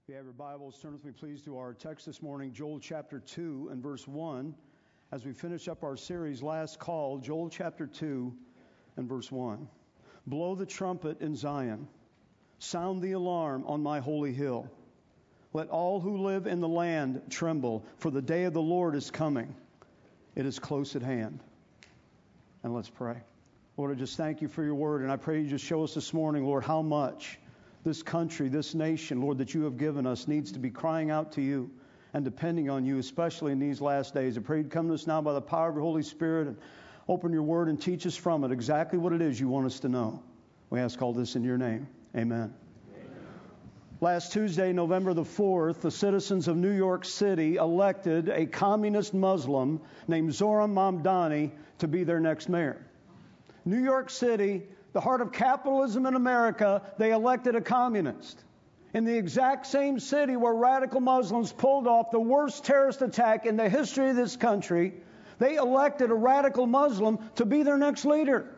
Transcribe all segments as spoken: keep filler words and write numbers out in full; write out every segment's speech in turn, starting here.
If you have your Bibles, turn with me please to our text this morning, Joel chapter two and verse one. As we finish up our series, Last Call, Joel chapter two and verse one. Blow the trumpet in Zion. Sound the alarm on my holy hill. Let all who live in the land tremble, for the day of the Lord is coming. It is close at hand. And let's pray. Lord, I just thank you for your word, and I pray you just show us this morning, Lord, how much this country, this nation, Lord, that you have given us needs to be crying out to you and depending on you, especially in these last days. I pray you'd come to us now by the power of your Holy Spirit and open your word and teach us from it exactly what it is you want us to know. We ask all this in your name. Amen. Last Tuesday, November the fourth, the citizens of New York City elected a communist Muslim named Zohran Mamdani to be their next mayor. New York City, the heart of capitalism in America, they elected a communist. In the exact same city where radical Muslims pulled off the worst terrorist attack in the history of this country, they elected a radical Muslim to be their next leader.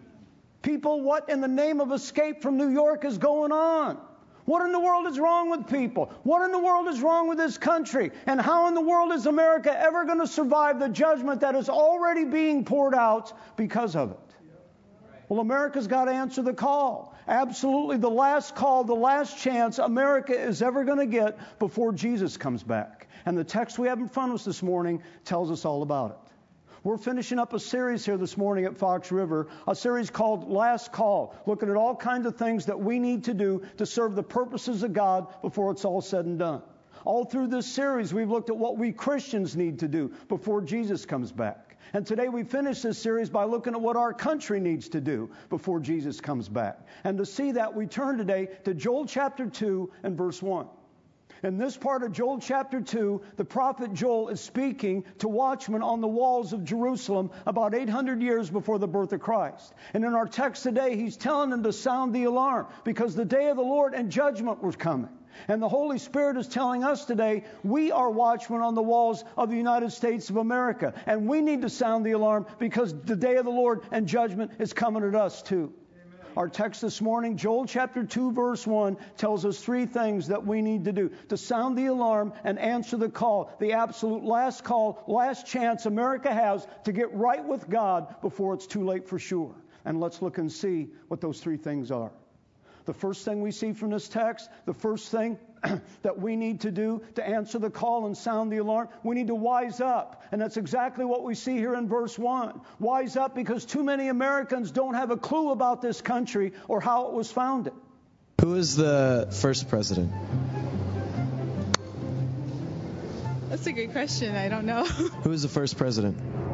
People, what in the name of escape from New York is going on? What in the world is wrong with people? What in the world is wrong with this country? And how in the world is America ever going to survive the judgment that is already being poured out because of it? Well, America's got to answer the call. Absolutely the last call, the last chance America is ever going to get before Jesus comes back. And the text we have in front of us this morning tells us all about it. We're finishing up a series here this morning at Fox River, a series called Last Call, looking at all kinds of things that we need to do to serve the purposes of God before it's all said and done. All through this series, we've looked at what we Christians need to do before Jesus comes back. And today we finish this series by looking at what our country needs to do before Jesus comes back. And to see that, we turn today to Joel chapter two and verse one. In this part of Joel chapter two, the prophet Joel is speaking to watchmen on the walls of Jerusalem about eight hundred years before the birth of Christ. And in our text today, he's telling them to sound the alarm because the day of the Lord and judgment was coming. And the Holy Spirit is telling us today, we are watchmen on the walls of the United States of America. And we need to sound the alarm because the day of the Lord and judgment is coming at us too. Amen. Our text this morning, Joel chapter two, verse one, tells us three things that we need to do to sound the alarm and answer the call, the absolute last call, last chance America has to get right with God before it's too late for sure. And let's look and see what those three things are. The first thing we see from this text, the first thing that we need to do to answer the call and sound the alarm, we need to wise up. And that's exactly what we see here in verse one. Wise up because too many Americans don't have a clue about this country or how it was founded. Who is the first president? That's a good question. I don't know. Who is the first president?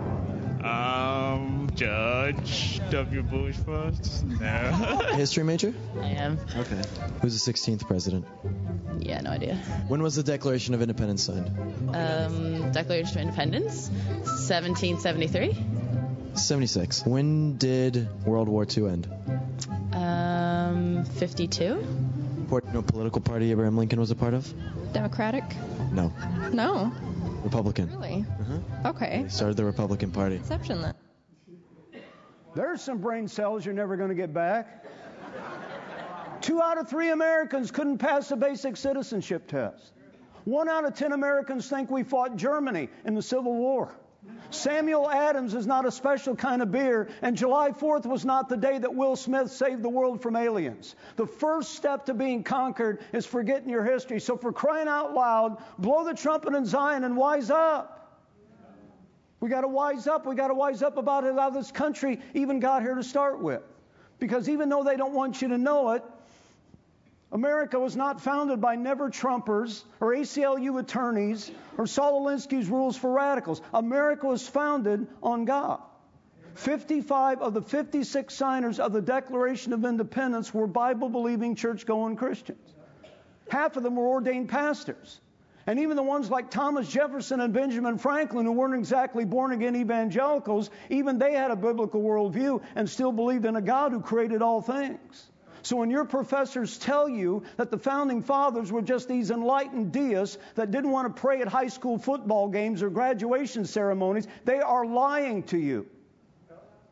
Um, Judge W. Bush first? No. History major? I am. Okay. Who's the sixteenth president? Yeah, no idea. When was the Declaration of Independence signed? Um, Declaration of Independence, seventeen seventy-three. seventy-six. When did World War Two end? Um, fifty-two. No political party Abraham Lincoln was a part of? Democratic? No. No. Republican. Really? Uh-huh. Okay. They started the Republican Party. Exception then. There's some brain cells you're never going to get back. Two out of three Americans couldn't pass the basic citizenship test. One out of ten Americans think we fought Germany in the Civil War. Samuel Adams is not a special kind of beer, and July fourth was not the day that Will Smith saved the world from aliens. The first step to being conquered is forgetting your history. So for crying out loud, blow the trumpet in Zion and wise up. We got to wise up. We got to wise up about how this country even got here to start with. Because even though they don't want you to know it, America was not founded by never-Trumpers or A C L U attorneys or Saul Alinsky's rules for radicals. America was founded on God. fifty-five of the fifty-six signers of the Declaration of Independence were Bible-believing, church-going Christians. Half of them were ordained pastors. And even the ones like Thomas Jefferson and Benjamin Franklin, who weren't exactly born-again evangelicals, even they had a biblical worldview and still believed in a God who created all things. So when your professors tell you that the founding fathers were just these enlightened deists that didn't want to pray at high school football games or graduation ceremonies, they are lying to you.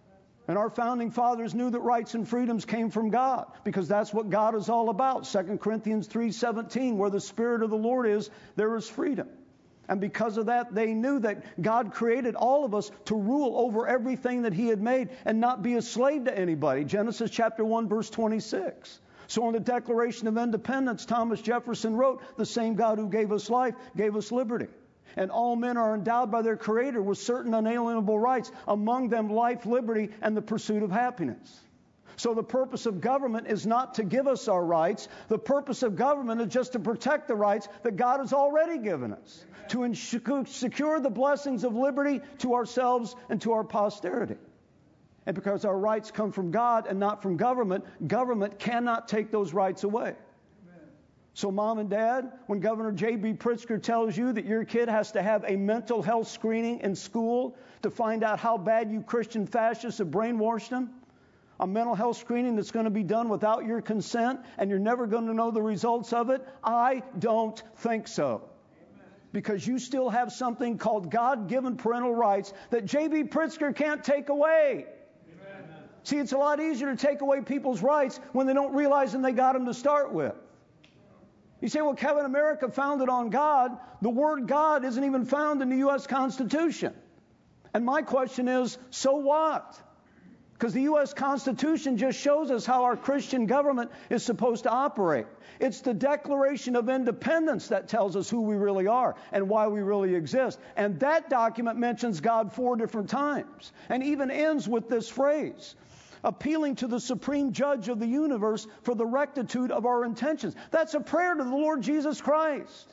And our founding fathers knew that rights and freedoms came from God, because that's what God is all about. Second Corinthians three seventeen, where the Spirit of the Lord is, there is freedom. And because of that, they knew that God created all of us to rule over everything that He had made and not be a slave to anybody. Genesis chapter one, verse twenty-six. So on the Declaration of Independence, Thomas Jefferson wrote, "The same God who gave us life gave us liberty. And all men are endowed by their Creator with certain unalienable rights, among them life, liberty, and the pursuit of happiness." So the purpose of government is not to give us our rights. The purpose of government is just to protect the rights that God has already given us, to ensure, secure the blessings of liberty to ourselves and to our posterity. And because our rights come from God and not from government, government cannot take those rights away. So mom and dad, when Governor J B Pritzker tells you that your kid has to have a mental health screening in school to find out how bad you Christian fascists have brainwashed them, a mental health screening that's going to be done without your consent and you're never going to know the results of it, I don't think so. Because you still have something called God-given parental rights that J B Pritzker can't take away. Amen. See, it's a lot easier to take away people's rights when they don't realize them they got them to start with. You say, well, Kevin, America founded on God. The word God isn't even found in the U S Constitution. And my question is, so what? Because the U S Constitution just shows us how our Christian government is supposed to operate. It's the Declaration of Independence that tells us who we really are and why we really exist. And that document mentions God four different times and even ends with this phrase: appealing to the supreme judge of the universe for the rectitude of our intentions. That's a prayer to the Lord Jesus Christ.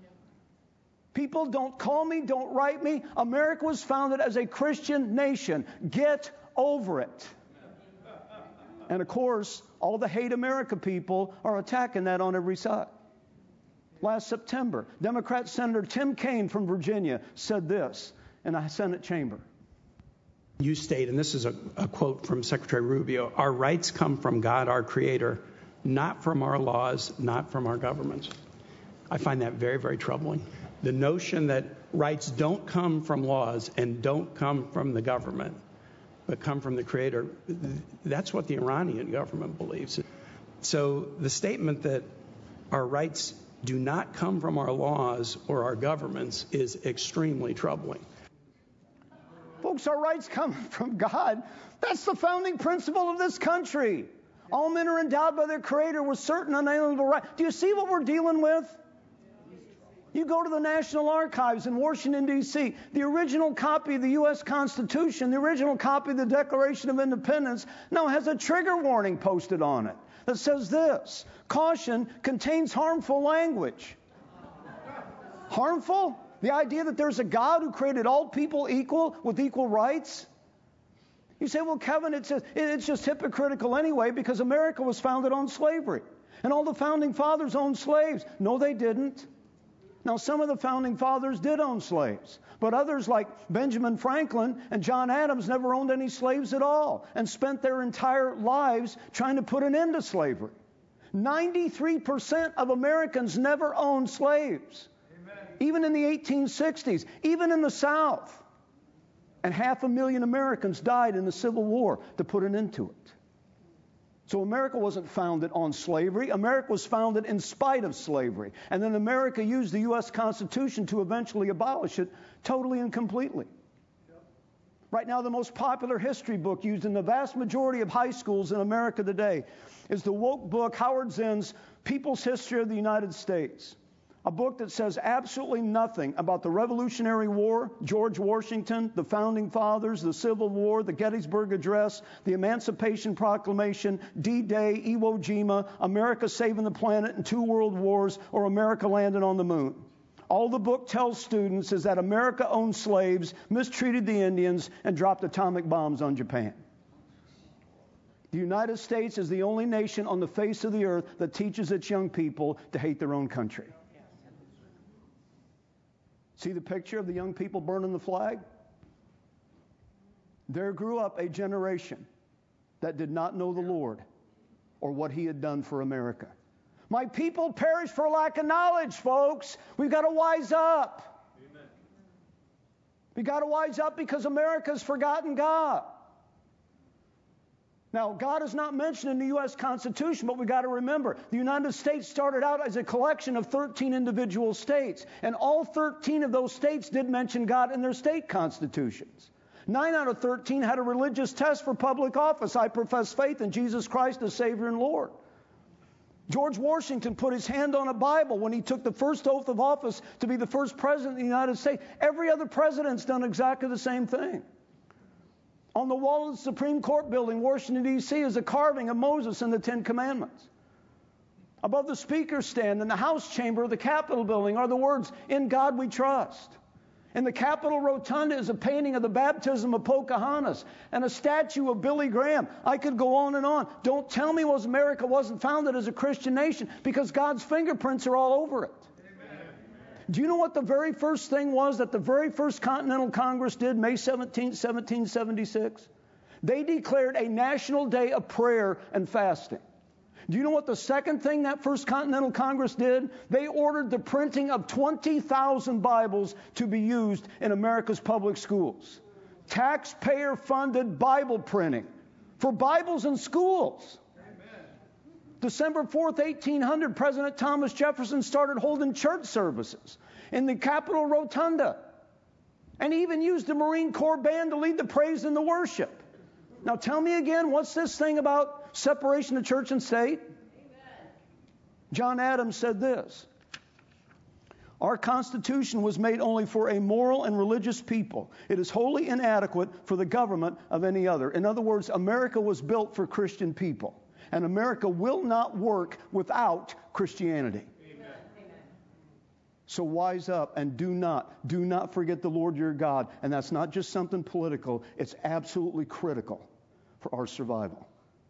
People, don't call me, don't write me. America was founded as a Christian nation. Get over it. And of course, all the Hate America people are attacking that on every side. Last September, Democrat Senator Tim Kaine from Virginia said this in the Senate chamber. You state, and this is a, a quote from Secretary Rubio, "Our rights come from God, our Creator, not from our laws, not from our governments." I find that very, very troubling. The notion that rights don't come from laws and don't come from the government, but come from the Creator, that's what the Iranian government believes. So the statement that our rights do not come from our laws or our governments is extremely troubling. Folks, our rights come from God. That's the founding principle of this country. All men are endowed by their Creator with certain unalienable rights. Do you see what we're dealing with? You go to the National Archives in Washington, D C, the original copy of the U S Constitution, the original copy of the Declaration of Independence, now has a trigger warning posted on it that says this: caution, contains harmful language. Harmful? The idea that there's a God who created all people equal with equal rights? You say, well, Kevin, it's just, it's just hypocritical anyway because America was founded on slavery. And all the founding fathers owned slaves. No, they didn't. Now, some of the founding fathers did own slaves. But others like Benjamin Franklin and John Adams never owned any slaves at all and spent their entire lives trying to put an end to slavery. ninety-three percent of Americans never owned slaves. Even in the eighteen sixties, even in the South. And half a million Americans died in the Civil War to put an end to it. So America wasn't founded on slavery. America was founded in spite of slavery. And then America used the U S Constitution to eventually abolish it totally and completely. Right now, the most popular history book used in the vast majority of high schools in America today is the woke book, Howard Zinn's People's History of the United States. A book that says absolutely nothing about the Revolutionary War, George Washington, the Founding Fathers, the Civil War, the Gettysburg Address, the Emancipation Proclamation, D-Day, Iwo Jima, America saving the planet in two world wars, or America landing on the moon. All the book tells students is that America owned slaves, mistreated the Indians, and dropped atomic bombs on Japan. The United States is the only nation on the face of the earth that teaches its young people to hate their own country. See the picture of the young people burning the flag? There grew up a generation that did not know the Lord or what He had done for America. My people perish for lack of knowledge, folks. We've got to wise up. Amen. We've got to wise up because America's forgotten God. Now, God is not mentioned in the U S Constitution, but we got to remember, the United States started out as a collection of thirteen individual states, and all thirteen of those states did mention God in their state constitutions. Nine out of thirteen had a religious test for public office. I profess faith in Jesus Christ as Savior and Lord. George Washington put his hand on a Bible when he took the first oath of office to be the first president of the United States. Every other president's done exactly the same thing. On the wall of the Supreme Court building, Washington, D C, is a carving of Moses and the Ten Commandments. Above the speaker's stand in the House chamber of the Capitol building are the words, "In God we trust." In the Capitol Rotunda is a painting of the baptism of Pocahontas and a statue of Billy Graham. I could go on and on. Don't tell me was America wasn't founded as a Christian nation, because God's fingerprints are all over it. Do you know what the very first thing was that the very first Continental Congress did, May seventeenth, seventeen seventy-six? They declared a national day of prayer and fasting. Do you know what the second thing that first Continental Congress did? They ordered the printing of twenty thousand Bibles to be used in America's public schools. Taxpayer-funded Bible printing for Bibles in schools. December fourth, eighteen hundred, President Thomas Jefferson started holding church services in the Capitol Rotunda. And he even used the Marine Corps band to lead the praise and the worship. Now tell me again, what's this thing about separation of church and state? Amen. John Adams said this: "Our Constitution was made only for a moral and religious people. It is wholly inadequate for the government of any other." In other words, America was built for Christian people. And America will not work without Christianity. Amen. So wise up and do not, do not forget the Lord your God. And that's not just something political. It's absolutely critical for our survival.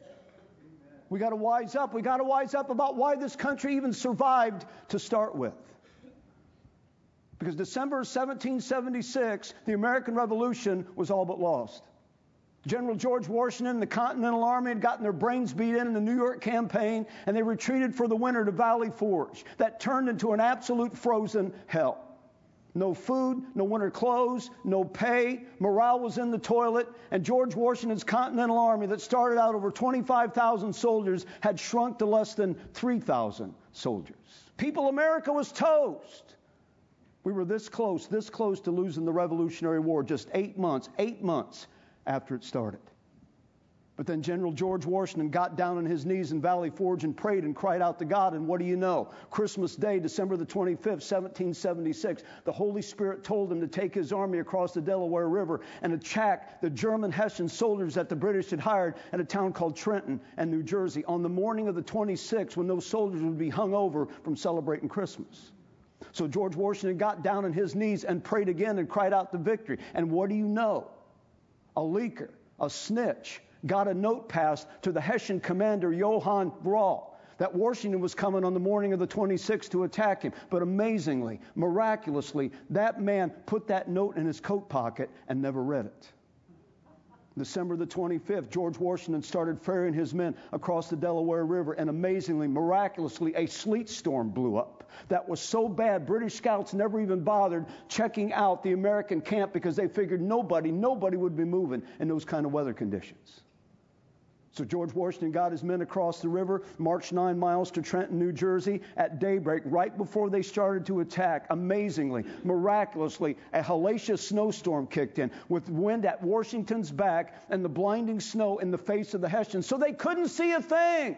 We got to wise up. We got to wise up about why this country even survived to start with. Because December seventeen seventy-six, the American Revolution was all but lost. General George Washington and the Continental Army had gotten their brains beat in in the New York campaign, and they retreated for the winter to Valley Forge. That turned into an absolute frozen hell. No food, no winter clothes, no pay, morale was in the toilet, and George Washington's Continental Army that started out over twenty-five thousand soldiers had shrunk to less than three thousand soldiers. People, America was toast. We were this close, this close to losing the Revolutionary War just eight months, eight months after it started. But then General George Washington got down on his knees in Valley Forge and prayed and cried out to God. And what do you know? Christmas Day, December the twenty-fifth, seventeen seventy-six, the Holy Spirit told him to take his army across the Delaware River and attack the German Hessian soldiers that the British had hired at a town called Trenton and New Jersey on the morning of the twenty-sixth, when those soldiers would be hung over from celebrating Christmas. So George Washington got down on his knees and prayed again and cried out the victory. And what do you know? A leaker, a snitch, got a note passed to the Hessian commander, Johann Brahl, that Washington was coming on the morning of the twenty-sixth to attack him. But amazingly, miraculously, that man put that note in his coat pocket and never read it. December the twenty-fifth, George Washington started ferrying his men across the Delaware River, and amazingly, miraculously, a sleet storm blew up. That was so bad, British scouts never even bothered checking out the American camp because they figured nobody, nobody would be moving in those kind of weather conditions. So George Washington got his men across the river, marched nine miles to Trenton, New Jersey at daybreak, right before they started to attack. Amazingly, miraculously, a hellacious snowstorm kicked in with wind at Washington's back and the blinding snow in the face of the Hessians, so they couldn't see a thing.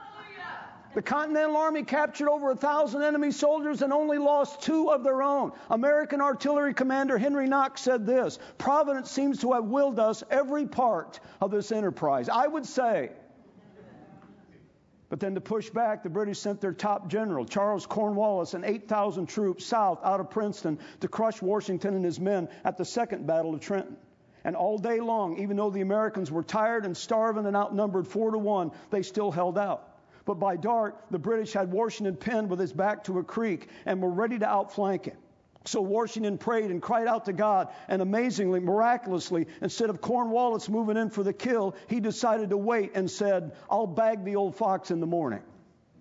The Continental Army captured over a thousand enemy soldiers and only lost two of their own. American artillery commander Henry Knox said this: "Providence seems to have willed us every part of this enterprise." I would say. But then to push back, the British sent their top general, Charles Cornwallis, and eight thousand troops south out of Princeton to crush Washington and his men at the Second Battle of Trenton. And all day long, even though the Americans were tired and starving and outnumbered four to one, they still held out. But by dark, the British had Washington pinned with his back to a creek and were ready to outflank him. So Washington prayed and cried out to God, and amazingly, miraculously, instead of Cornwallis moving in for the kill, he decided to wait and said, "I'll bag the old fox in the morning."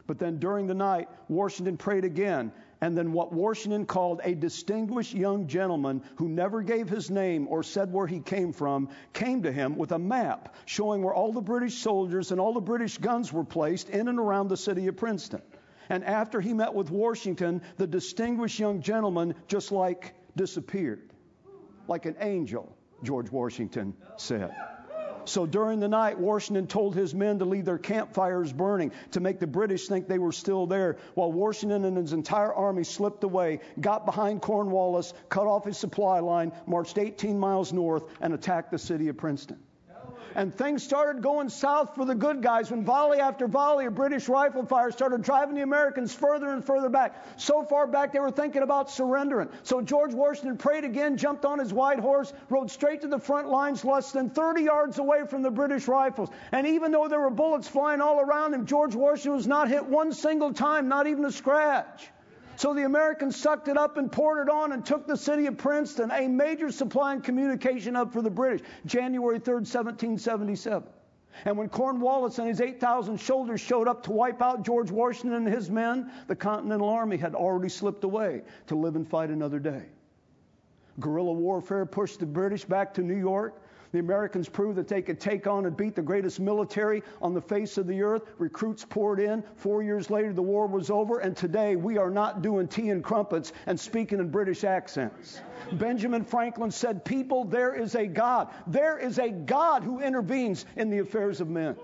But then during the night, Washington prayed again. And then what Washington called a distinguished young gentleman who never gave his name or said where he came from, came to him with a map showing where all the British soldiers and all the British guns were placed in and around the city of Princeton. And after he met with Washington, the distinguished young gentleman just like disappeared. Like an angel, George Washington said. So during the night, Washington told his men to leave their campfires burning to make the British think they were still there, while Washington and his entire army slipped away, got behind Cornwallis, cut off his supply line, marched eighteen miles north, and attacked the city of Princeton. And things started going south for the good guys when volley after volley of British rifle fire started driving the Americans further and further back. So far back they were thinking about surrendering. So George Washington prayed again, jumped on his white horse, rode straight to the front lines less than thirty yards away from the British rifles. And even though there were bullets flying all around him, George Washington was not hit one single time, not even a scratch. So the Americans sucked it up and poured it on and took the city of Princeton, a major supply and communication hub for the British, January third, seventeen seventy-seven. And when Cornwallis and his eight thousand soldiers showed up to wipe out George Washington and his men, the Continental Army had already slipped away to live and fight another day. Guerrilla warfare pushed the British back to New York. The Americans proved that they could take on and beat the greatest military on the face of the earth. Recruits poured in. Four years later, the war was over. And today, we are not doing tea and crumpets and speaking in British accents. Benjamin Franklin said, "People, there is a God. There is a God who intervenes in the affairs of men."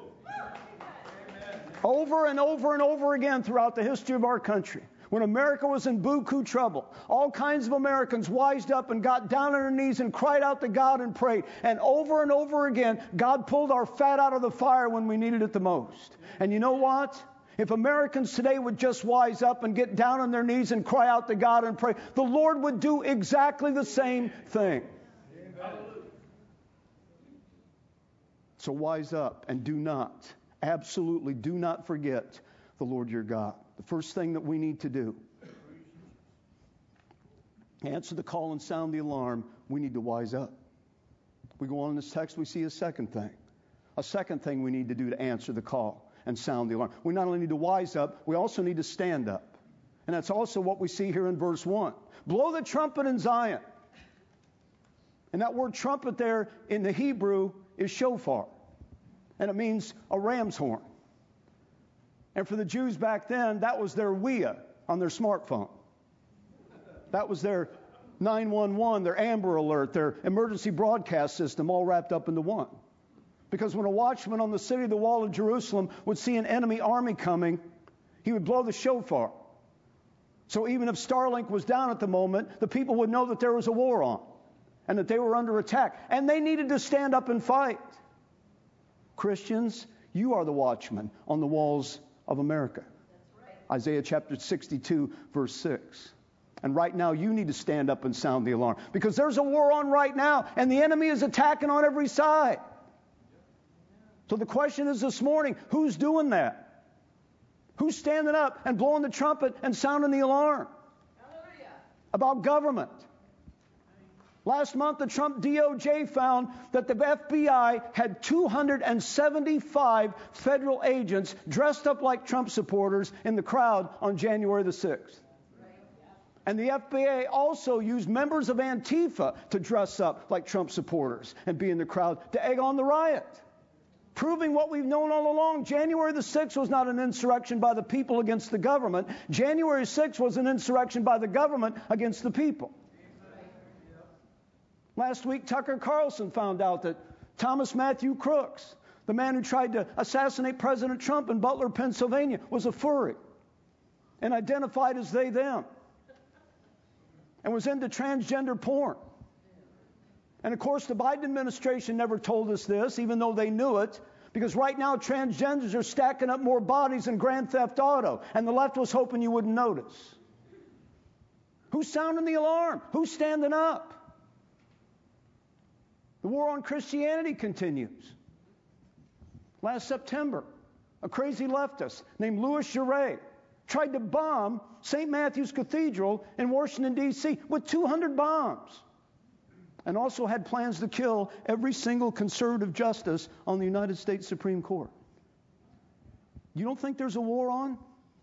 Over and over and over again throughout the history of our country. When America was in buku trouble, all kinds of Americans wised up and got down on their knees and cried out to God and prayed. And over and over again, God pulled our fat out of the fire when we needed it the most. And you know what? If Americans today would just wise up and get down on their knees and cry out to God and pray, the Lord would do exactly the same thing. So wise up and do not, absolutely do not forget the Lord your God. The first thing that we need to do, answer the call and sound the alarm, we need to wise up. We go on in this text, we see a second thing. A second thing we need to do to answer the call and sound the alarm. We not only need to wise up, we also need to stand up. And that's also what we see here in verse one. Blow the trumpet in Zion. And that word trumpet there in the Hebrew is shofar. And it means a ram's horn. And for the Jews back then, that was their W I A on their smartphone. That was their nine one one, their Amber Alert, their emergency broadcast system all wrapped up into one. Because when a watchman on the city of the wall of Jerusalem would see an enemy army coming, he would blow the shofar. So even if Starlink was down at the moment, the people would know that there was a war on and that they were under attack. And they needed to stand up and fight. Christians, you are the watchmen on the walls of America. Right. Isaiah chapter sixty-two, verse six. And right now you need to stand up and sound the alarm. Because there's a war on right now, and the enemy is attacking on every side. So the question is this morning, who's doing that? Who's standing up and blowing the trumpet and sounding the alarm? Hallelujah. About government. Last month, the Trump D O J found that the F B I had two hundred seventy-five federal agents dressed up like Trump supporters in the crowd on January the sixth. And the F B I also used members of Antifa to dress up like Trump supporters and be in the crowd to egg on the riot. Proving what we've known all along, January the sixth was not an insurrection by the people against the government. January sixth was an insurrection by the government against the people. Last week, Tucker Carlson found out that Thomas Matthew Crooks, the man who tried to assassinate President Trump in Butler, Pennsylvania, was a furry and identified as they, them, and was into transgender porn. And of course, the Biden administration never told us this, even though they knew it, because right now transgenders are stacking up more bodies than Grand Theft Auto, and the left was hoping you wouldn't notice. Who's sounding the alarm? Who's standing up? The war on Christianity continues. Last September, a crazy leftist named Louis Jouret tried to bomb Saint Matthew's Cathedral in Washington, D C with two hundred bombs, and also had plans to kill every single conservative justice on the United States Supreme Court. You don't think there's a war on?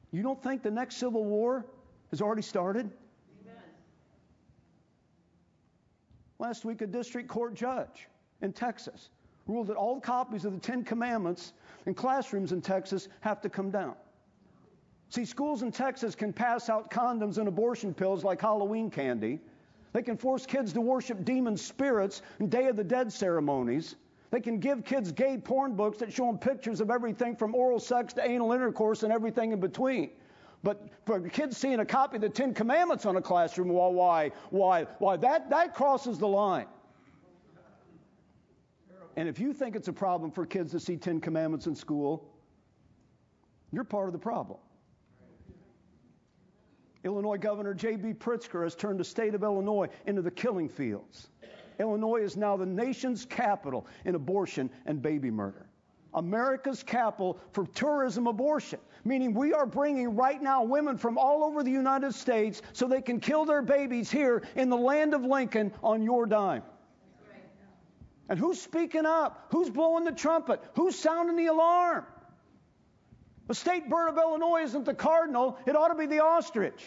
You don't think the next civil war has already started? Amen. Last week, a district court judge in Texas ruled that all copies of the Ten Commandments in classrooms in Texas have to come down. See, schools in Texas can pass out condoms and abortion pills like Halloween candy. They can force kids to worship demon spirits in Day of the Dead ceremonies. They can give kids gay porn books that show them pictures of everything from oral sex to anal intercourse and everything in between. But for kids seeing a copy of the Ten Commandments on a classroom, well, why, why, why, that, that crosses the line. And if you think it's a problem for kids to see Ten Commandments in school, you're part of the problem. Illinois Governor J B Pritzker has turned the state of Illinois into the killing fields. Illinois is now the nation's capital in abortion and baby murder. America's capital for tourism abortion, meaning we are bringing right now women from all over the United States so they can kill their babies here in the land of Lincoln on your dime. And who's speaking up? Who's blowing the trumpet? Who's sounding the alarm? The state bird of Illinois isn't the cardinal. It ought to be the ostrich.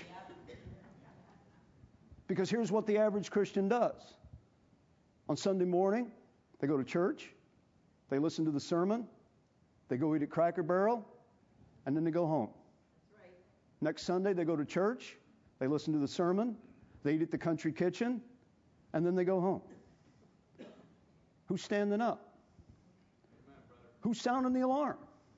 Because here's what the average Christian does. On Sunday morning, they go to church, they listen to the sermon, they go eat at Cracker Barrel, and then they go home. Right. Next Sunday, they go to church, they listen to the sermon, they eat at the country kitchen, and then they go home. Who's standing up? Amen, who's sounding the alarm?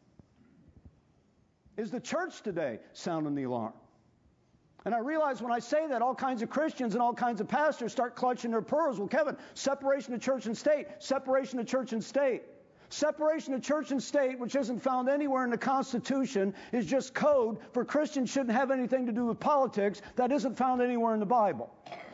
Is the church today sounding the alarm? And I realize when I say that, all kinds of Christians and all kinds of pastors start clutching their pearls. Well, Kevin, separation of church and state, separation of church and state. Separation of church and state, which isn't found anywhere in the Constitution, is just code for Christians shouldn't have anything to do with politics. That isn't found anywhere in the Bible.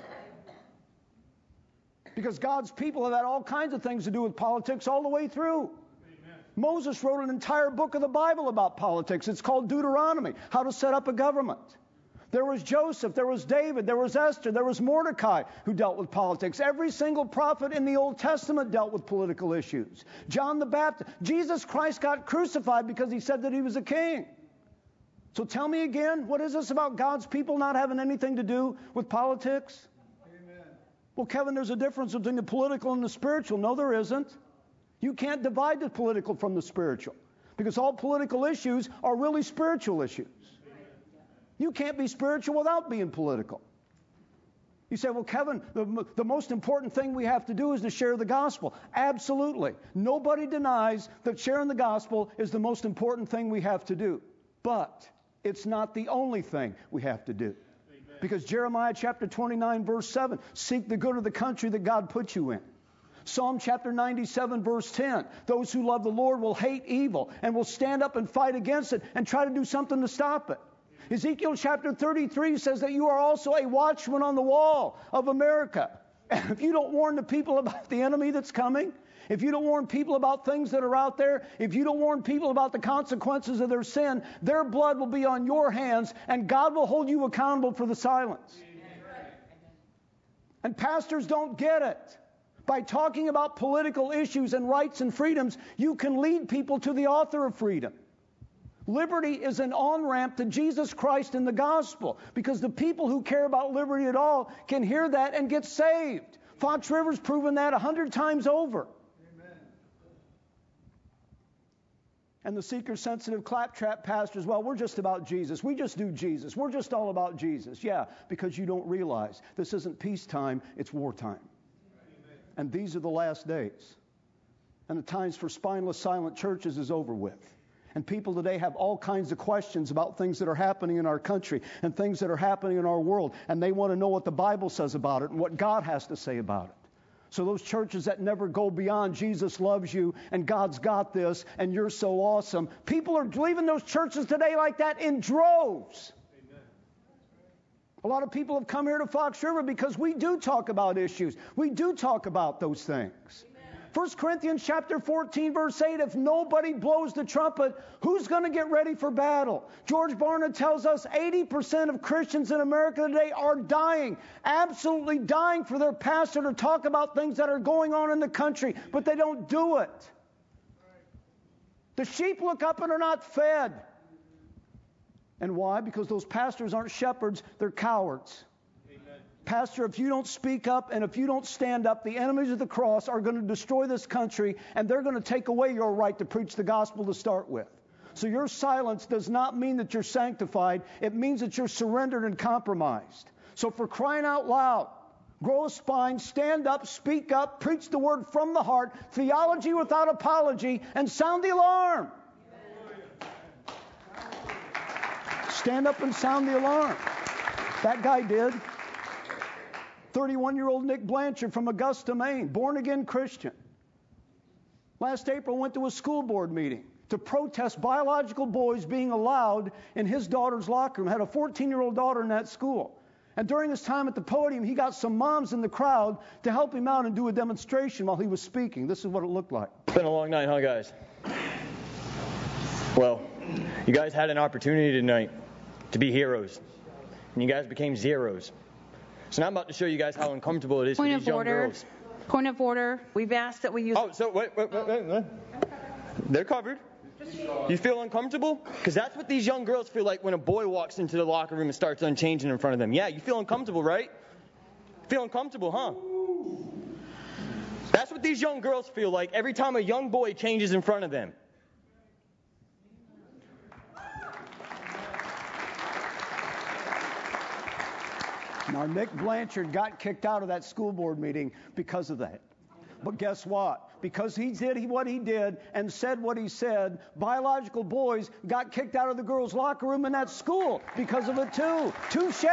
Because God's people have had all kinds of things to do with politics all the way through. Amen. Moses wrote an entire book of the Bible about politics. It's called Deuteronomy, how to set up a government. There was Joseph, there was David, there was Esther, there was Mordecai who dealt with politics. Every single prophet in the Old Testament dealt with political issues. John the Baptist, Jesus Christ got crucified because he said that he was a king. So tell me again, what is this about God's people not having anything to do with politics? Amen. Well, Kevin, there's a difference between the political and the spiritual. No, there isn't. You can't divide the political from the spiritual because all political issues are really spiritual issues. You can't be spiritual without being political. You say, well, Kevin, the, the most important thing we have to do is to share the gospel. Absolutely. Nobody denies that sharing the gospel is the most important thing we have to do. But it's not the only thing we have to do. Amen. Because Jeremiah chapter twenty-nine, verse seven, seek the good of the country that God put you in. Psalm chapter ninety-seven, verse ten, those who love the Lord will hate evil and will stand up and fight against it and try to do something to stop it. Ezekiel chapter thirty-three says that you are also a watchman on the wall of America. And if you don't warn the people about the enemy that's coming, if you don't warn people about things that are out there, if you don't warn people about the consequences of their sin, their blood will be on your hands and God will hold you accountable for the silence. Amen. And pastors don't get it. By talking about political issues and rights and freedoms, you can lead people to the author of freedom. Liberty is an on-ramp to Jesus Christ and the gospel because the people who care about liberty at all can hear that and get saved. Fox River's proven that a hundred times over. Amen. And the seeker-sensitive claptrap pastors, well, we're just about Jesus. We just do Jesus. We're just all about Jesus. Yeah, because you don't realize this isn't peacetime, it's wartime. Amen. And these are the last days. And the times for spineless, silent churches is over with. And people today have all kinds of questions about things that are happening in our country and things that are happening in our world. And they want to know what the Bible says about it and what God has to say about it. So those churches that never go beyond Jesus loves you and God's got this and you're so awesome, people are leaving those churches today like that in droves. Amen. A lot of people have come here to Fox River because we do talk about issues. We do talk about those things. First Corinthians chapter fourteen, verse eight, if nobody blows the trumpet, who's going to get ready for battle? George Barna tells us eighty percent of Christians in America today are dying, absolutely dying for their pastor to talk about things that are going on in the country, but they don't do it. The sheep look up and are not fed. And why? Because those pastors aren't shepherds, they're cowards. Amen. Pastor, if you don't speak up and if you don't stand up, the enemies of the cross are going to destroy this country, and they're going to take away your right to preach the gospel to start with. So your silence does not mean that you're sanctified. It means that you're surrendered and compromised. So for crying out loud, grow a spine, stand up, speak up, preach the word from the heart, theology without apology, and sound the alarm. Stand up and sound the alarm. That guy did. thirty-one-year-old Nick Blanchard from Augusta, Maine, born-again Christian. Last April went to a school board meeting to protest biological boys being allowed in his daughter's locker room. Had a fourteen-year-old daughter in that school. And during his time at the podium, he got some moms in the crowd to help him out and do a demonstration while he was speaking. This is what it looked like. It's been a long night, huh, guys? Well, you guys had an opportunity tonight to be heroes, and you guys became zeros. So now I'm about to show you guys how uncomfortable it is Point for these of young order. girls. Point of order. We've asked that we use... Oh, so wait, wait, wait, wait, wait. They're covered. You feel uncomfortable? Because that's what these young girls feel like when a boy walks into the locker room and starts unchanging in front of them. Yeah, you feel uncomfortable, right? Feel uncomfortable, huh? That's what these young girls feel like every time a young boy changes in front of them. Now, Nick Blanchard got kicked out of that school board meeting because of that. But guess what? Because he did what he did and said what he said, biological boys got kicked out of the girls' locker room in that school because of it too. Touche!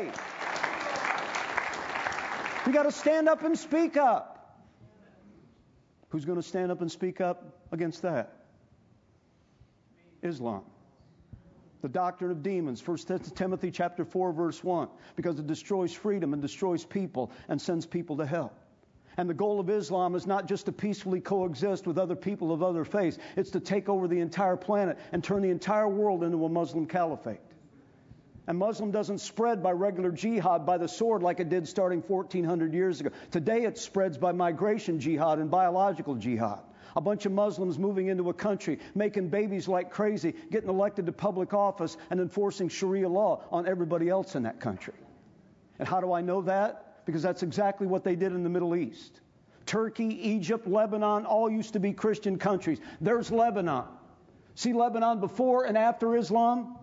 We got to stand up and speak up. Who's going to stand up and speak up against that? Islam. The doctrine of demons, First Timothy chapter four, verse one, because it destroys freedom and destroys people and sends people to hell. And the goal of Islam is not just to peacefully coexist with other people of other faiths. It's to take over the entire planet and turn the entire world into a Muslim caliphate. And Muslim doesn't spread by regular jihad, by the sword, like it did starting fourteen hundred years ago. Today it spreads by migration jihad and biological jihad. A bunch of Muslims moving into a country, making babies like crazy, getting elected to public office, and enforcing Sharia law on everybody else in that country. And how do I know that? Because that's exactly what they did in the Middle East. Turkey, Egypt, Lebanon, all used to be Christian countries. There's Lebanon. See Lebanon before and after Islam?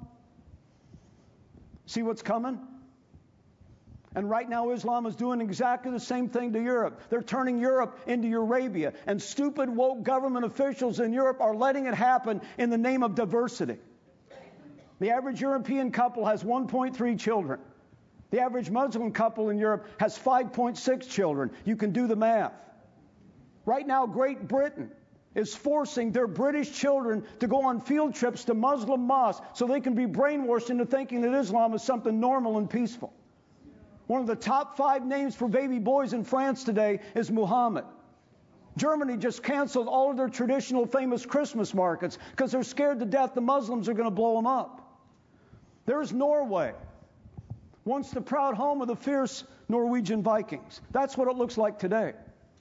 See what's coming? And right now Islam is doing exactly the same thing to Europe. They're turning Europe into Eurabia. And stupid, woke government officials in Europe are letting it happen in the name of diversity. The average European couple has one point three children. The average Muslim couple in Europe has five point six children. You can do the math. Right now, Great Britain is forcing their British children to go on field trips to Muslim mosques so they can be brainwashed into thinking that Islam is something normal and peaceful. One of the top five names for baby boys in France today is Muhammad. Germany just canceled all of their traditional famous Christmas markets because they're scared to death the Muslims are going to blow them up. There's Norway, once the proud home of the fierce Norwegian Vikings. That's what it looks like today.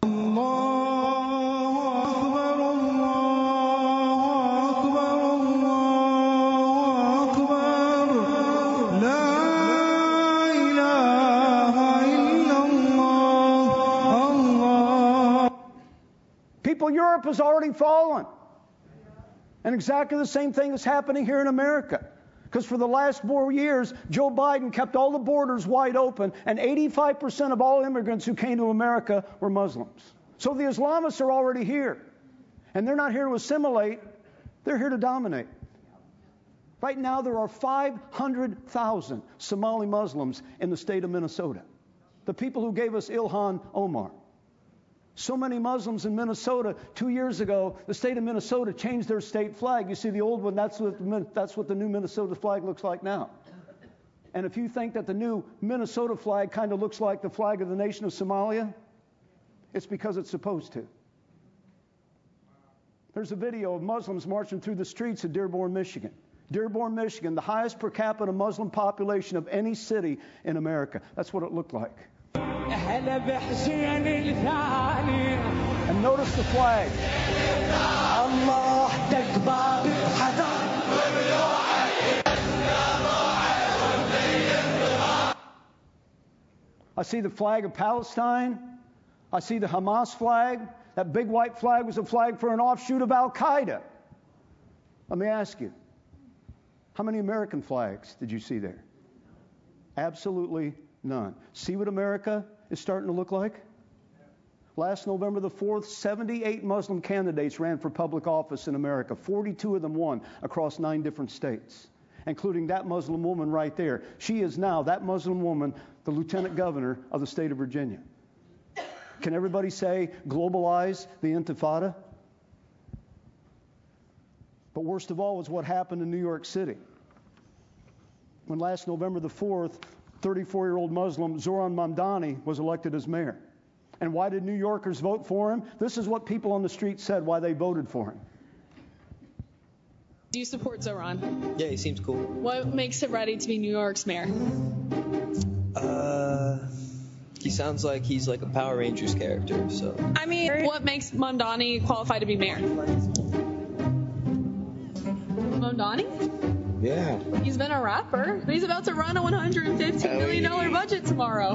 People, Europe has already fallen. And exactly the same thing is happening here in America. Because for the last four years, Joe Biden kept all the borders wide open, and eighty-five percent of all immigrants who came to America were Muslims. So the Islamists are already here. And they're not here to assimilate, they're here to dominate. Right now, there are five hundred thousand Somali Muslims in the state of Minnesota. The people who gave us Ilhan Omar. So many Muslims in Minnesota. Two years ago, the state of Minnesota changed their state flag. You see the old one, that's what, that's what the new Minnesota flag looks like now. And if you think that the new Minnesota flag kind of looks like the flag of the nation of Somalia, it's because it's supposed to. There's a video of Muslims marching through the streets of Dearborn, Michigan. Dearborn, Michigan, the highest per capita Muslim population of any city in America. That's what it looked like. And notice the flag. Allah I see the flag of Palestine. I see the Hamas flag. That big white flag was a flag for an offshoot of Al-Qaeda. Let me ask you, how many American flags did you see there? Absolutely none. See what America is starting to look like? Last November the fourth, seventy-eight Muslim candidates ran for public office in America. forty-two of them won across nine different states, including that Muslim woman right there. She is now, that Muslim woman, the lieutenant governor of the state of Virginia. Can everybody say, globalize the Intifada? But worst of all was what happened in New York City. When last November the fourth, thirty-four-year-old Muslim Zoran Mamdani was elected as mayor. And why did New Yorkers vote for him? This is what people on the street said why they voted for him. Do you support Zoran? Yeah, he seems cool. What makes it ready to be New York's mayor? Uh, he sounds like he's like a Power Rangers character, so. I mean, what makes Mamdani qualified to be mayor? Mamdani? Yeah. He's been a rapper. He's about to run a one hundred fifteen million dollars budget tomorrow.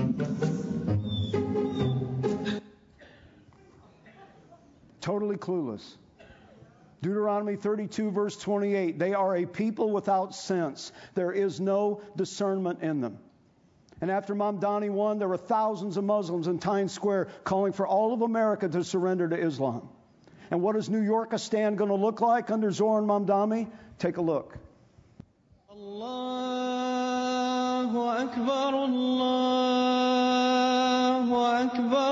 Totally clueless. Deuteronomy thirty-two, verse twenty-eight, they are a people without sense. There is no discernment in them. And after Mamdani won, there were thousands of Muslims in Times Square calling for all of America to surrender to Islam. And what is New York a stand going to look like under Zoran Mamdani? Take a look. Allahu Akbar, Allahu Akbar,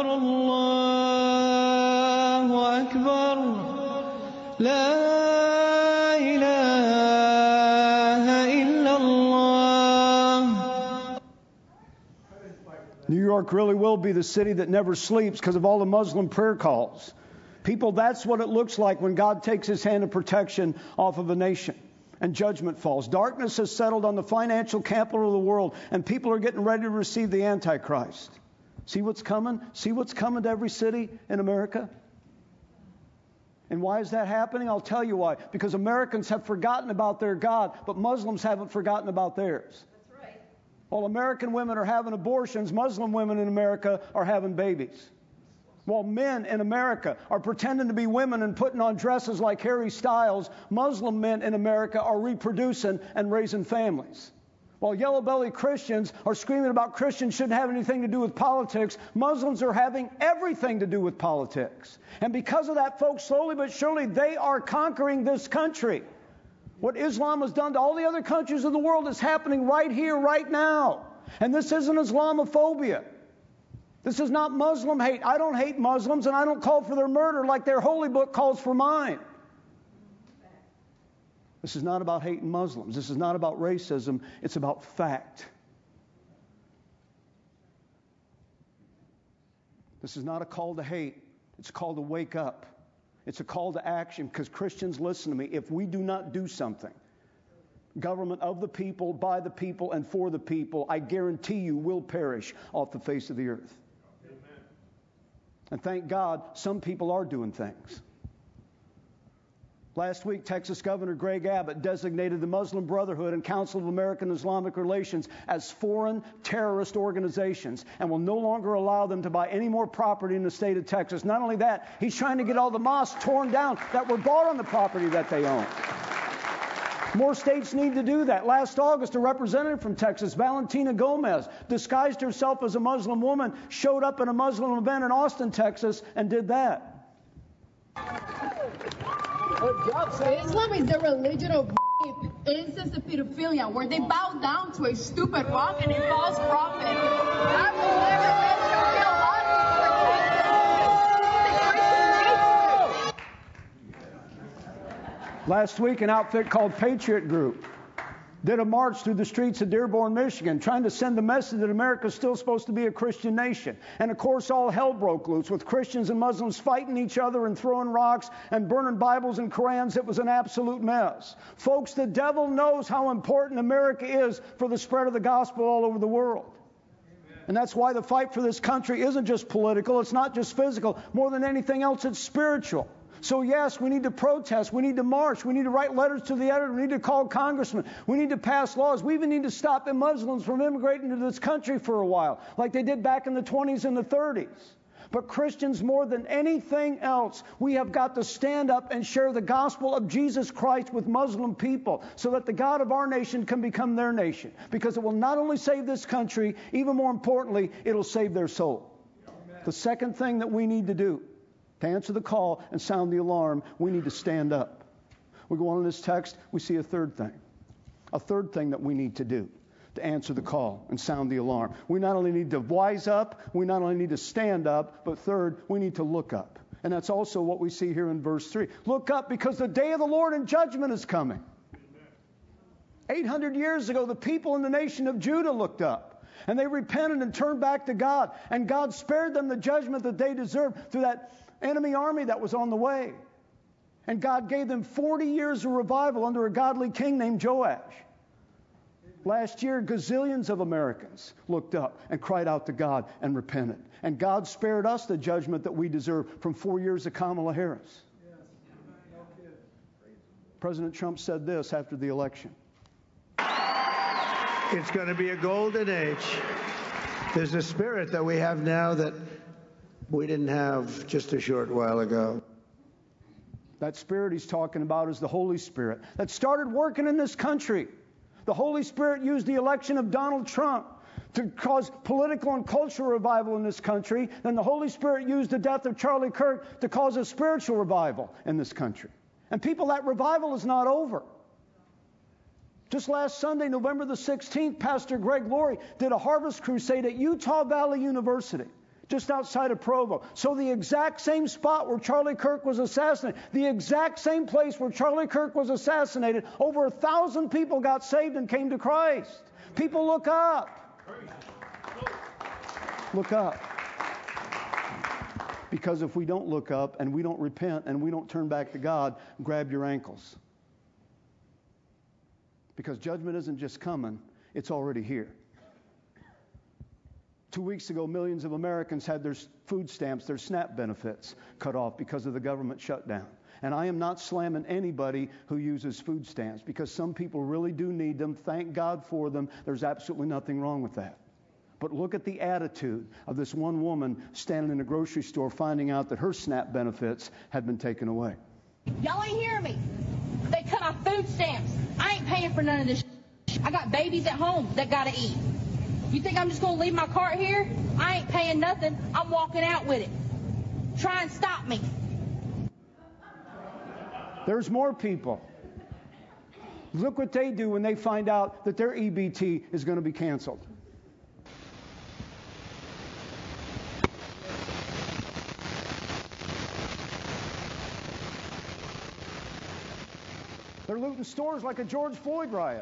Allahu Akbar, La ilaha illallah. New York really will be the city that never sleeps because of all the Muslim prayer calls. People, that's what it looks like when God takes his hand of protection off of a nation and judgment falls. Darkness has settled on the financial capital of the world, and people are getting ready to receive the Antichrist. See what's coming? See what's coming to every city in America? And why is that happening? I'll tell you why. Because Americans have forgotten about their God, but Muslims haven't forgotten about theirs. That's right. While American women are having abortions, Muslim women in America are having babies. While men in America are pretending to be women and putting on dresses like Harry Styles, Muslim men in America are reproducing and raising families. While yellow-bellied Christians are screaming about Christians shouldn't have anything to do with politics, Muslims are having everything to do with politics. And because of that, folks, slowly but surely, they are conquering this country. What Islam has done to all the other countries of the world is happening right here, right now. And this isn't Islamophobia. This is not Muslim hate. I don't hate Muslims, and I don't call for their murder like their holy book calls for mine. This is not about hating Muslims. This is not about racism. It's about fact. This is not a call to hate. It's a call to wake up. It's a call to action, because Christians, listen to me, if we do not do something, government of the people, by the people, and for the people, I guarantee you will perish off the face of the earth. Amen. And thank God, some people are doing things. Last week, Texas Governor Greg Abbott designated the Muslim Brotherhood and Council of American Islamic Relations as foreign terrorist organizations and will no longer allow them to buy any more property in the state of Texas. Not only that, he's trying to get all the mosques torn down that were bought on the property that they own. More states need to do that. Last August, a representative from Texas, Valentina Gomez, disguised herself as a Muslim woman, showed up at a Muslim event in Austin, Texas, and did that. Islam is the religion of incest and pedophilia, where they bow down to a stupid rock and a false prophet. I will never let you be allowed. Last week, an outfit called Patriot Group did a march through the streets of Dearborn, Michigan, trying to send the message that America is still supposed to be a Christian nation. And of course, all hell broke loose with Christians and Muslims fighting each other and throwing rocks and burning Bibles and Korans. It was an absolute mess. Folks, the devil knows how important America is for the spread of the gospel all over the world. Amen. And that's why the fight for this country isn't just political. It's not just physical. More than anything else, it's spiritual. So yes, we need to protest. We need to march. We need to write letters to the editor. We need to call congressmen. We need to pass laws. We even need to stop the Muslims from immigrating to this country for a while, like they did back in the twenties and the thirties. But Christians, more than anything else, we have got to stand up and share the gospel of Jesus Christ with Muslim people so that the God of our nation can become their nation. Because it will not only save this country, even more importantly, it'll save their soul. Amen. The second thing that we need to do to answer the call and sound the alarm, we need to stand up. We go on in this text, we see a third thing. A third thing that we need to do to answer the call and sound the alarm. We not only need to wise up, we not only need to stand up, but third, we need to look up. And that's also what we see here in verse three. Look up, because the day of the Lord in judgment is coming. eight hundred years ago, the people in the nation of Judah looked up. And they repented and turned back to God. And God spared them the judgment that they deserved through that enemy army that was on the way. And God gave them forty years of revival under a godly king named Joash. Last year, gazillions of Americans looked up and cried out to God and repented. And God spared us the judgment that we deserve from four years of Kamala Harris. President Trump said this after the election. It's going to be a golden age. There's a spirit that we have now that we didn't have just a short while ago. That spirit he's talking about is the Holy Spirit that started working in this country. The Holy Spirit used the election of Donald Trump to cause political and cultural revival in this country. Then the Holy Spirit used the death of Charlie Kirk to cause a spiritual revival in this country. And people, that revival is not over. Just last Sunday, November the sixteenth, Pastor Greg Laurie did a harvest crusade at Utah Valley University, just outside of Provo. So the exact same spot where Charlie Kirk was assassinated, the exact same place where Charlie Kirk was assassinated, over a thousand people got saved and came to Christ. People, look up. Look up. Because if we don't look up and we don't repent and we don't turn back to God, grab your ankles. Because judgment isn't just coming, it's already here. Two weeks ago, millions of Americans had their food stamps, their SNAP benefits cut off because of the government shutdown. And I am not slamming anybody who uses food stamps, because some people really do need them. Thank God for them. There's absolutely nothing wrong with that. But look at the attitude of this one woman standing in a grocery store finding out that her SNAP benefits had been taken away. Y'all ain't hearing me. They cut off food stamps. I ain't paying for none of this. I got babies at home that got to eat. You think I'm just going to leave my cart here? I ain't paying nothing. I'm walking out with it. Try and stop me. There's more people. Look what they do when they find out that their E B T is going to be canceled. They're looting stores like a George Floyd riot.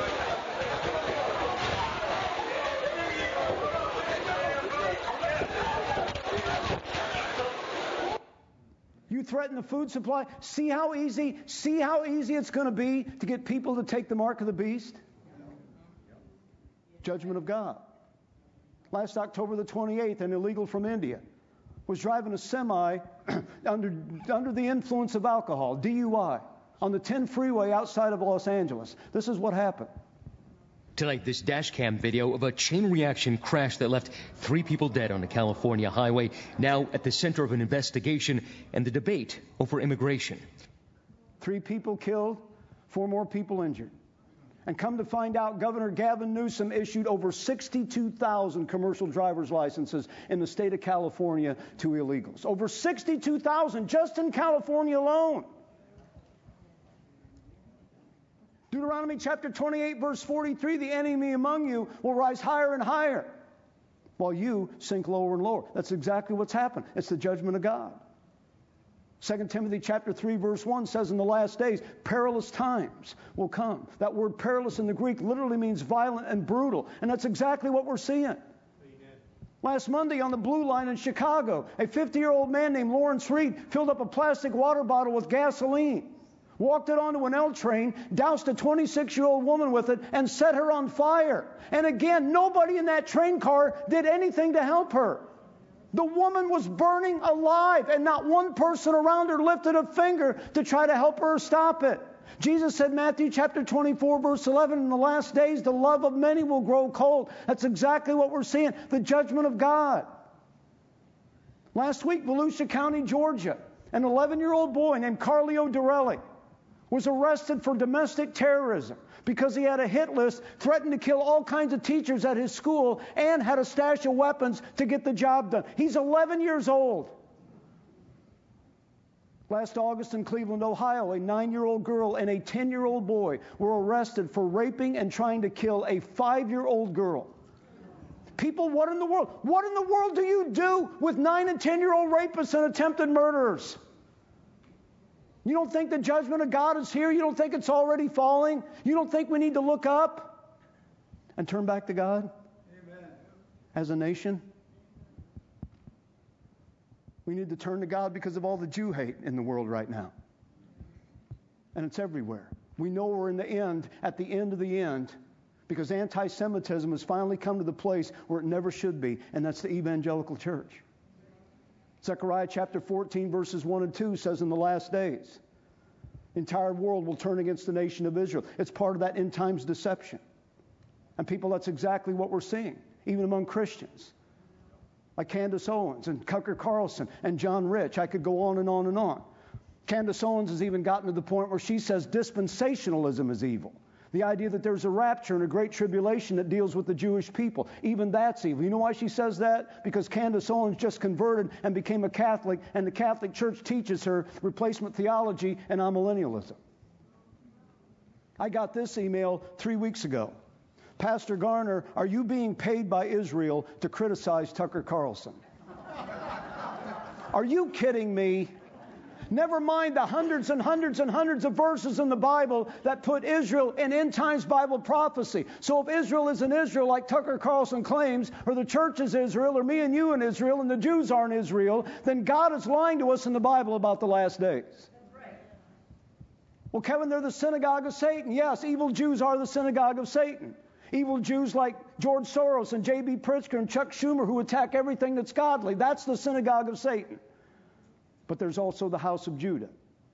You threaten the food supply. See how easy, see how easy it's going to be to get people to take the mark of the beast? Judgment of God. Last October the twenty-eighth, an illegal from India was driving a semi under, under the influence of alcohol, D U I, on the ten freeway outside of Los Angeles. This is what happened. Tonight, this dash cam video of a chain reaction crash that left three people dead on a California highway, now at the center of an investigation and the debate over immigration. Three people killed, four more people injured. And come to find out, Governor Gavin Newsom issued over sixty-two thousand commercial driver's licenses in the state of California to illegals. Over sixty-two thousand just in California alone. Deuteronomy chapter twenty-eight, verse forty-three, the enemy among you will rise higher and higher, while you sink lower and lower. That's exactly what's happened. It's the judgment of God. Second Timothy chapter three, verse one says, in the last days, perilous times will come. That word perilous in the Greek literally means violent and brutal. And that's exactly what we're seeing. Amen. Last Monday on the Blue Line in Chicago, a fifty-year-old man named Lawrence Reed filled up a plastic water bottle with gasoline, walked it onto an L train, doused a twenty-six-year-old woman with it, and set her on fire. And again, nobody in that train car did anything to help her. The woman was burning alive, and not one person around her lifted a finger to try to help her stop it. Jesus said, Matthew chapter twenty-four, verse eleven, in the last days, the love of many will grow cold. That's exactly what we're seeing, the judgment of God. Last week, Volusia County, Georgia, an eleven-year-old boy named Carlio Dorelli was arrested for domestic terrorism because he had a hit list, threatened to kill all kinds of teachers at his school, and had a stash of weapons to get the job done. He's eleven years old. Last August in Cleveland, Ohio, a nine-year-old girl and a ten-year-old boy were arrested for raping and trying to kill a five-year-old girl. People, what in the world? What in the world do you do with nine and ten-year-old rapists and attempted murderers? You don't think the judgment of God is here? You don't think it's already falling? You don't think we need to look up and turn back to God? Amen. As a nation? We need to turn to God because of all the Jew hate in the world right now. And it's everywhere. We know we're in the end, at the end of the end, because anti-Semitism has finally come to the place where it never should be, and that's the evangelical church. Zechariah chapter fourteen, verses one and two says, in the last days, the entire world will turn against the nation of Israel. It's part of that end times deception. And people, that's exactly what we're seeing, even among Christians. Like Candace Owens and Tucker Carlson and John Rich. I could go on and on and on. Candace Owens has even gotten to the point where she says dispensationalism is evil. The idea that there's a rapture and a great tribulation that deals with the Jewish people. Even that's evil. You know why she says that? Because Candace Owens just converted and became a Catholic, and the Catholic Church teaches her replacement theology and amillennialism. I got this email three weeks ago. Pastor Garner, are you being paid by Israel to criticize Tucker Carlson? Are you kidding me? Never mind the hundreds and hundreds and hundreds of verses in the Bible that put Israel in end times Bible prophecy. So if Israel is in Israel like Tucker Carlson claims, or the church is Israel, or me and you in Israel, and the Jews aren't Israel, then God is lying to us in the Bible about the last days. Well, Kevin, they're the synagogue of Satan. Yes, evil Jews are the synagogue of Satan. Evil Jews like George Soros and J B Pritzker and Chuck Schumer who attack everything that's godly. That's the synagogue of Satan. But there's also the house of Judah.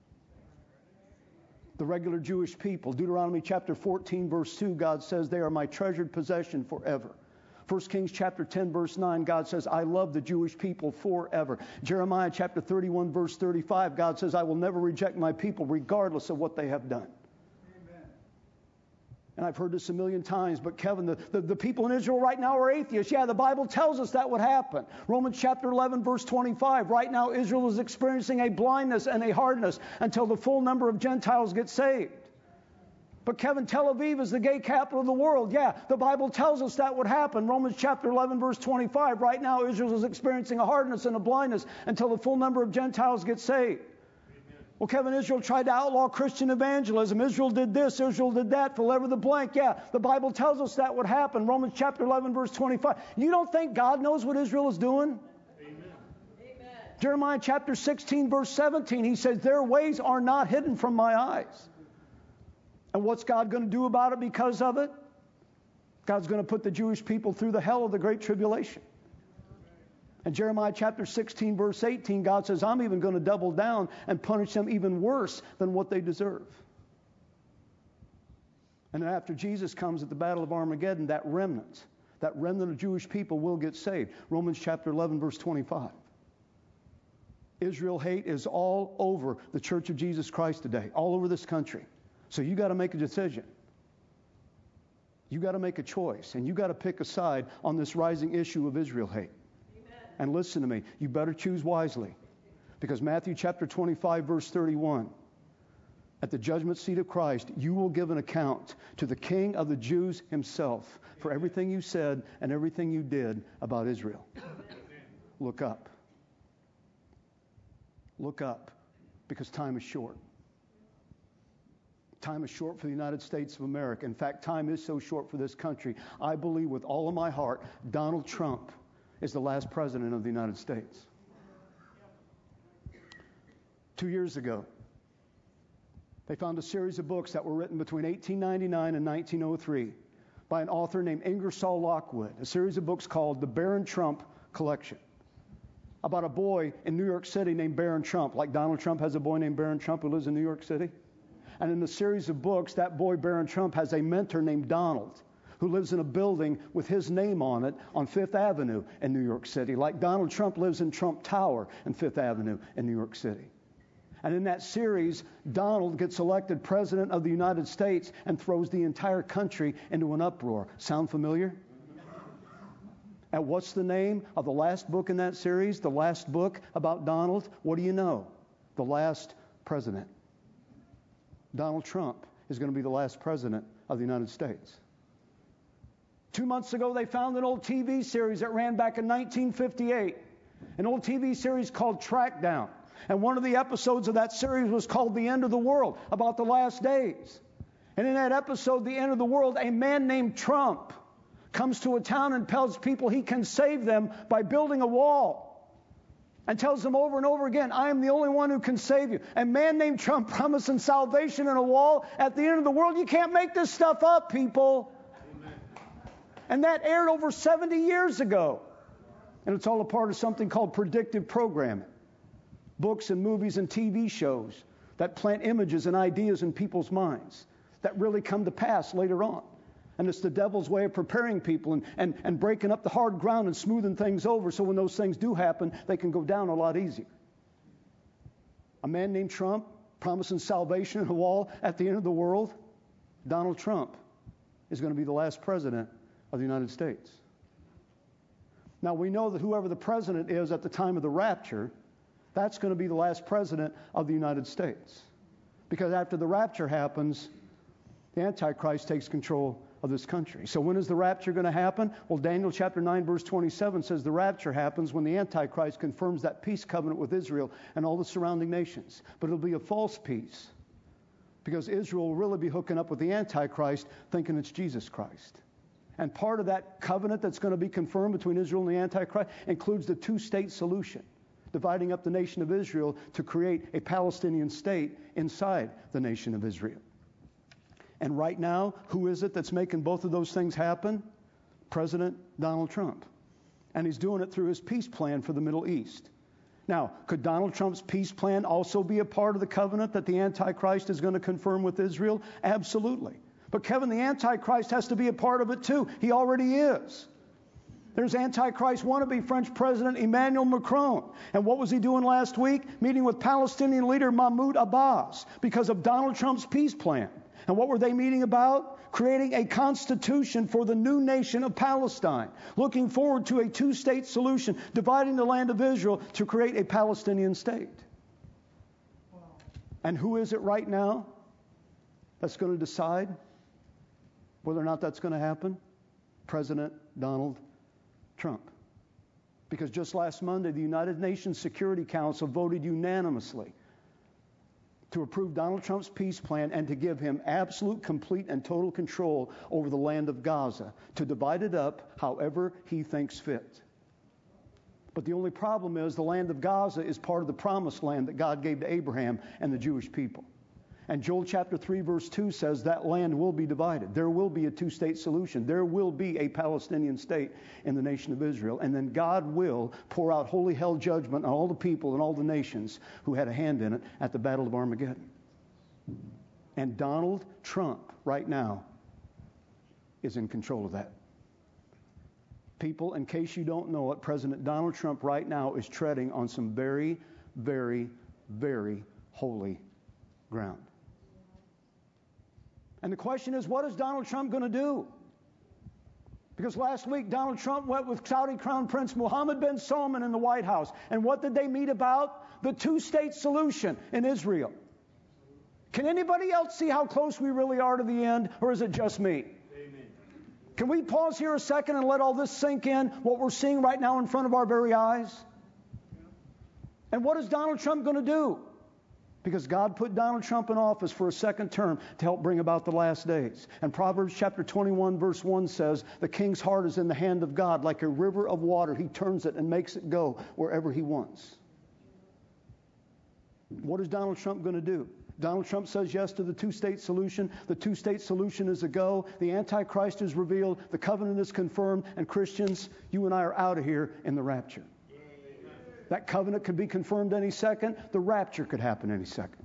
The regular Jewish people. Deuteronomy chapter fourteen, verse two, God says, they are my treasured possession forever. First Kings chapter ten, verse nine, God says, I love the Jewish people forever. Jeremiah chapter thirty-one, verse thirty-five, God says, I will never reject my people regardless of what they have done. And I've heard this a million times, but Kevin, the, the, the people in Israel right now are atheists. Yeah, the Bible tells us that would happen. Romans chapter eleven, verse twenty-five. Right now, Israel is experiencing a blindness and a hardness until the full number of Gentiles get saved. But Kevin, Tel Aviv is the gay capital of the world. Yeah, the Bible tells us that would happen. Romans chapter eleven, verse twenty-five. Right now, Israel is experiencing a hardness and a blindness until the full number of Gentiles get saved. Well, Kevin, Israel tried to outlaw Christian evangelism. Israel did this, Israel did that, fill ever the blank. Yeah, the Bible tells us that would happen. Romans chapter eleven, verse twenty-five. You don't think God knows what Israel is doing? Amen. Amen. Jeremiah chapter sixteen, verse seventeen, he says, their ways are not hidden from my eyes. And what's God going to do about it because of it? God's going to put the Jewish people through the hell of the Great Tribulation. And Jeremiah chapter sixteen, verse eighteen, God says, I'm even going to double down and punish them even worse than what they deserve. And then after Jesus comes at the Battle of Armageddon, that remnant, that remnant of Jewish people will get saved. Romans chapter eleven, verse twenty-five. Israel hate is all over the Church of Jesus Christ today, all over this country. So you got to make a decision. You got to make a choice, and you got to pick a side on this rising issue of Israel hate. And listen to me, you better choose wisely. Because Matthew chapter twenty-five, verse thirty-one, at the judgment seat of Christ, you will give an account to the King of the Jews himself for everything you said and everything you did about Israel. Look up. Look up, because time is short. Time is short for the United States of America. In fact, time is so short for this country. I believe with all of my heart, Donald Trump is the last president of the United States. Two years ago, they found a series of books that were written between eighteen ninety-nine and nineteen oh three by an author named Ingersoll Lockwood, a series of books called the Barron Trump Collection. about a boy in New York City named Barron Trump, like Donald Trump has a boy named Barron Trump who lives in New York City. And in the series of books, that boy, Barron Trump, has a mentor named Donald, who lives in a building with his name on it on Fifth Avenue in New York City, like Donald Trump lives in Trump Tower in Fifth Avenue in New York City. And in that series, Donald gets elected president of the United States and throws the entire country into an uproar. Sound familiar? And what's the name of the last book in that series? The last book about Donald? What do you know? The Last President. Donald Trump is going to be the last president of the United States. Two months ago, they found an old T V series that ran back in nineteen fifty-eight, an old T V series called Trackdown. And one of the episodes of that series was called The End of the World, about the last days. And in that episode, The End of the World, a man named Trump comes to a town and tells people he can save them by building a wall. And tells them over and over again, I am the only one who can save you. A man named Trump promising salvation in a wall at the end of the world. You can't make this stuff up, people. Amen. And that aired over seventy years ago. And it's all a part of something called predictive programming. Books and movies and T V shows that plant images and ideas in people's minds that really come to pass later on. And it's the devil's way of preparing people and, and, and breaking up the hard ground and smoothing things over so when those things do happen, they can go down a lot easier. A man named Trump promising salvation in a wall at the end of the world. Donald Trump is going to be the last president of the United States. Now, we know that whoever the president is at the time of the rapture, that's going to be the last president of the United States. Because after the rapture happens, the Antichrist takes control of this country. So when is the rapture going to happen? Well, Daniel chapter nine, verse twenty-seven says the rapture happens when the Antichrist confirms that peace covenant with Israel and all the surrounding nations. But it'll be a false peace because Israel will really be hooking up with the Antichrist thinking it's Jesus Christ. And part of that covenant that's going to be confirmed between Israel and the Antichrist includes the two-state solution, dividing up the nation of Israel to create a Palestinian state inside the nation of Israel. And right now, who is it that's making both of those things happen? President Donald Trump. And he's doing it through his peace plan for the Middle East. Now, could Donald Trump's peace plan also be a part of the covenant that the Antichrist is going to confirm with Israel? Absolutely. But Kevin, the Antichrist has to be a part of it too. He already is. There's Antichrist wannabe French President Emmanuel Macron. And what was he doing last week? Meeting with Palestinian leader Mahmoud Abbas because of Donald Trump's peace plan. And what were they meeting about? Creating a constitution for the new nation of Palestine. Looking forward to a two-state solution, dividing the land of Israel to create a Palestinian state. Wow. And who is it right now that's going to decide whether or not that's going to happen? President Donald Trump. Because just last Monday, the United Nations Security Council voted unanimously to approve Donald Trump's peace plan and to give him absolute, complete, and total control over the land of Gaza, to divide it up however he thinks fit. But the only problem is the land of Gaza is part of the promised land that God gave to Abraham and the Jewish people. And Joel chapter three, verse two says that land will be divided. There will be a two-state solution. There will be a Palestinian state in the nation of Israel. And then God will pour out holy hell judgment on all the people and all the nations who had a hand in it at the Battle of Armageddon. And Donald Trump, right now, is in control of that. People, in case you don't know it, President Donald Trump right now is treading on some very, very, very holy ground. And the question is, what is Donald Trump going to do? Because last week, Donald Trump went with Saudi Crown Prince Mohammed bin Salman in the White House. And what did they meet about? The two-state solution in Israel. Can anybody else see how close we really are to the end, or is it just me? Amen. Can we pause here a second and let all this sink in, what we're seeing right now in front of our very eyes? And what is Donald Trump going to do? Because God put Donald Trump in office for a second term to help bring about the last days. And Proverbs chapter twenty-one, verse one says, the king's heart is in the hand of God. Like a river of water, he turns it and makes it go wherever he wants. What is Donald Trump going to do? Donald Trump says yes to the two-state solution. The two-state solution is a go. The Antichrist is revealed. The covenant is confirmed. And Christians, you and I are out of here in the rapture. That covenant could be confirmed any second. The rapture could happen any second.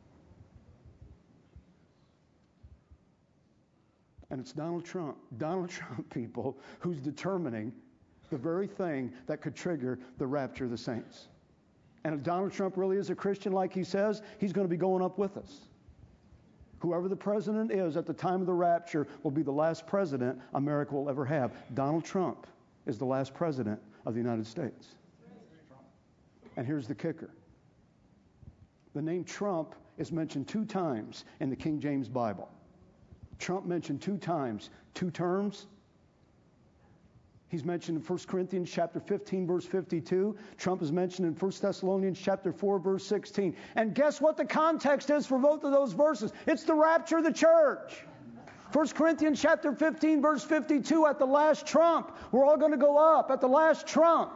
And it's Donald Trump, Donald Trump, people, who's determining the very thing that could trigger the rapture of the saints. And if Donald Trump really is a Christian like he says, he's going to be going up with us. Whoever the president is at the time of the rapture will be the last president America will ever have. Donald Trump is the last president of the United States. And here's the kicker. The name Trump is mentioned two times in the King James Bible. Trump mentioned two times, two terms. He's mentioned in First Corinthians chapter fifteen, verse fifty-two. Trump is mentioned in First Thessalonians chapter four, verse sixteen. And guess what the context is for both of those verses? It's the rapture of the church. First Corinthians chapter fifteen, verse fifty-two, at the last trump, we're all going to go up at the last trump.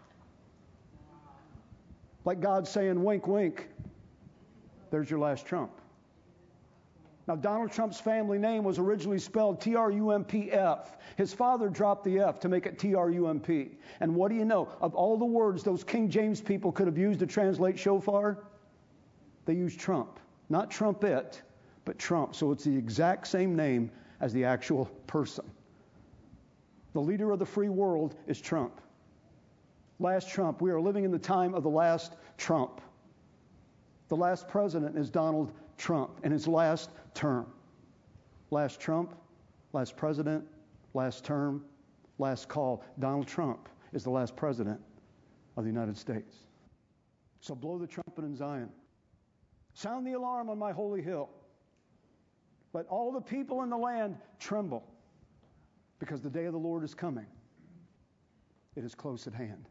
Like God saying, wink, wink, there's your last trump. Now, Donald Trump's family name was originally spelled T R U M P F. His father dropped the F to make it T R U M P. And what do you know? Of all the words those King James people could have used to translate shofar, they used Trump. Not trumpet, but Trump. So it's the exact same name as the actual person. The leader of the free world is Trump. Last Trump. We are living in the time of the last Trump. The last president is Donald Trump in his last term. Last Trump, last president, last term, last call. Donald Trump is the last president of the United States. So blow the trumpet in Zion. Sound the alarm on my holy hill. Let all the people in the land tremble, because the day of the Lord is coming. It is close at hand.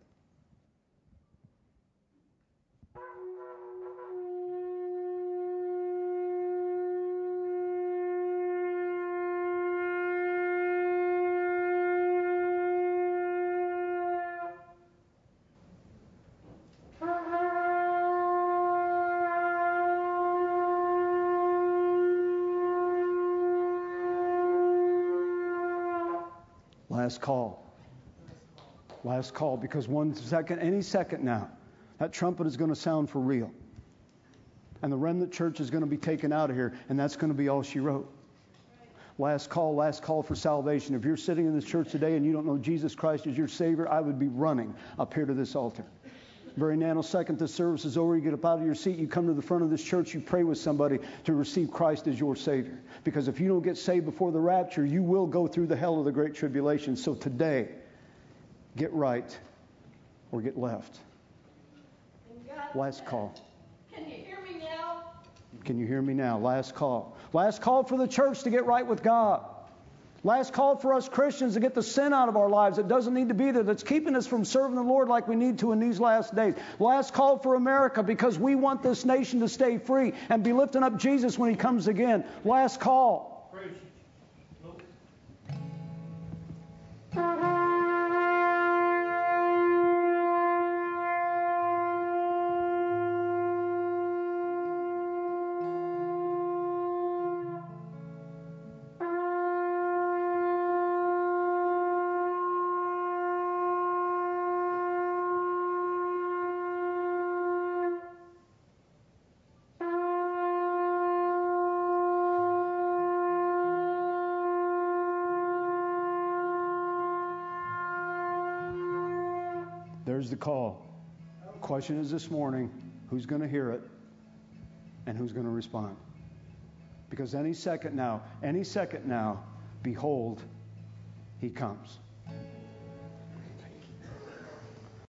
Last call. Last call, because one second, any second now, that trumpet is going to sound for real. And the remnant church is going to be taken out of here, and that's going to be all she wrote. Last call, last call for salvation. If you're sitting in this church today and you don't know Jesus Christ as your Savior, I would be running up here to this altar. Very nanosecond this service is over, you get up out of your seat, you come to the front of this church, you pray with somebody to receive Christ as your Savior. Because if you don't get saved before the rapture, you will go through the hell of the Great Tribulation. So today, get right or get left. Last call. Can you hear me now? Can you hear me now? Last call. Last call for the church to get right with God. Last call for us Christians to get the sin out of our lives that doesn't need to be there, that's keeping us from serving the Lord like we need to in these last days. Last call for America, because we want this nation to stay free and be lifting up Jesus when He comes again. Last call. There's the call. The question is this morning, who's going to hear it and who's going to respond? Because any second now, any second now, behold, He comes.